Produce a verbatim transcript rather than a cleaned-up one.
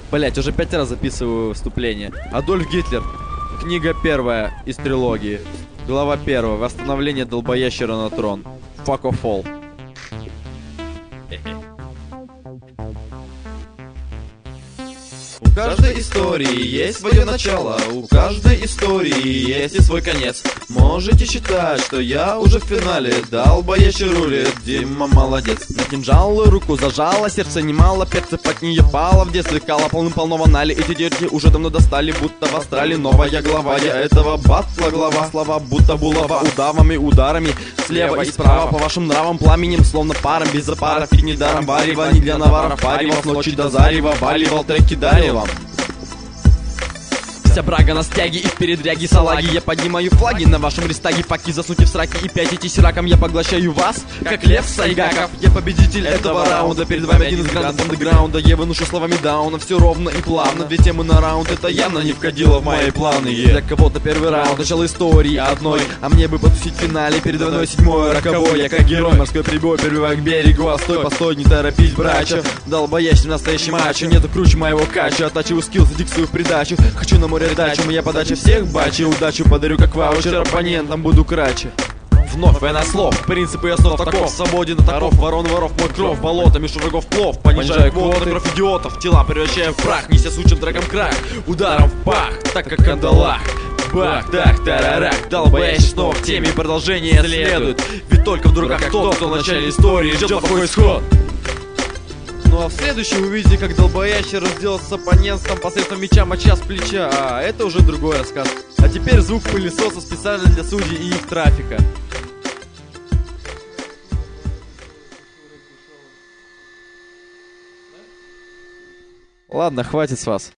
Блять, уже пять раз записываю вступление. Адольф Гитлер. Книга первая из трилогии. Глава первая. Восстановление долбоящера на трон. Fuck of all. У каждой истории есть свое начало, у каждой истории есть и свой конец. Можете считать, что я уже в финале, долбоящий рулит, Дима молодец. На кинжал руку зажала, сердце немало, перцев от нее пало. В детстве кала полным-полно в анале, эти детки уже давно достали, будто в астрале. Новая глава, я этого батла глава, слова будто булава, удавами, ударами, слева и справа, по вашим нравам, пламенем, словно паром, без запаров и недаром варева, не для наваров, паривал с ночи до зарева, валивал треки дарил вам. Вся брага на стяге и в передряге салаги. Я поднимаю флаги на вашем рестаге, паки засуньте в сраки и пятитесь раком. Я поглощаю вас, как лев Сайгаков. Я победитель этого раунда, перед вами один из грандов андеграунда. Я выношу словами дауна, все ровно и плавно. Две темы на раунд, это явно не входило в мои планы. Для кого-то первый раунд, начало истории одной, а мне бы потусить в финале, передо мной седьмой роковой. Я как герой, морской прибой, прибываю к берегу. А стой, постой, не торопись, брачо, долбоящий настоящий мачо. Нету круче моего кача, оттачиваю скиллс, дикцию в придачу. Хочу на море дачу, моя подача всех бачи. Удачу подарю как ваучер, оппонентам буду краче. Вновь война слов, принципы основ таков. Свободен от оков, ворон, воров, мой кров. Болото, меж врагов плов, понижаю квоты, кровь идиотов. Тела превращаю в прах, неся сучим драком крах. Ударом в пах, так как кандалах. Бах, так, тарарах, долбоящий снова в теме, продолжение следует. Ведь только в дураках тот, кто в начале истории ждет плохой исход. Ну а в следующем вы увидите, как долбоящий разделался с оппонентом посредством меча, моча с плеча. А это уже другой рассказ. А теперь звук пылесоса специально для судей и их трафика. Ладно, хватит с вас.